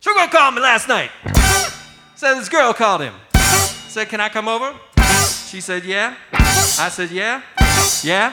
Sugar called me last night. Said this girl called him. Said, can I come over? She said, yeah. I said, yeah. Yeah.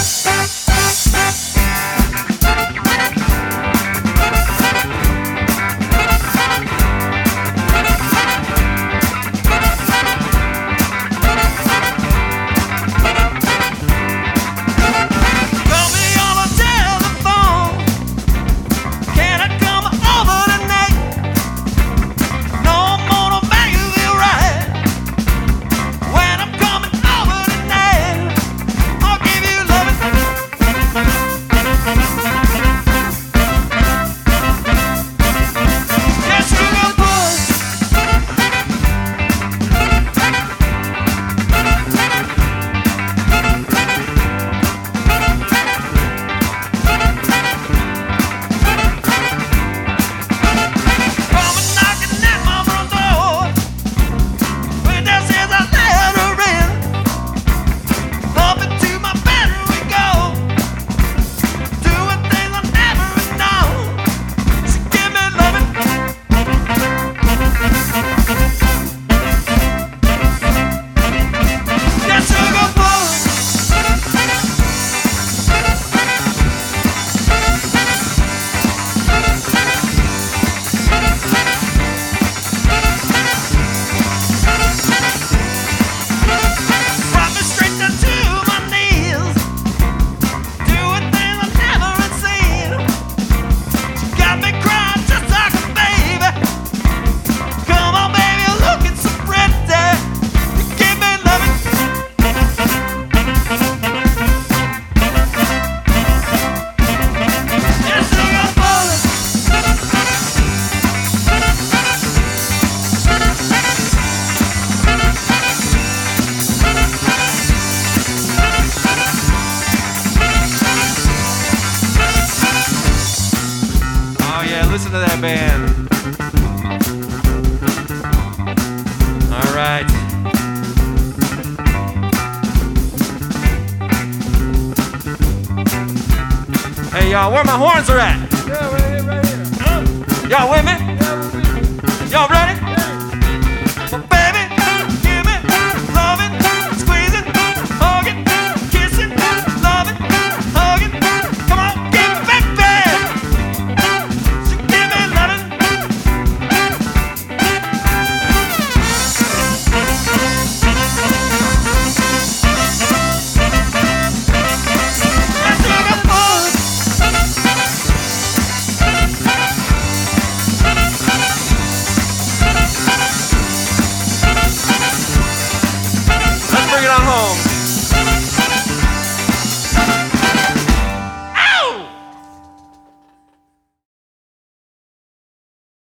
Listen to that band. All right. Hey, y'all, where my horns are at? Yeah, right here, right here. Y'all with me?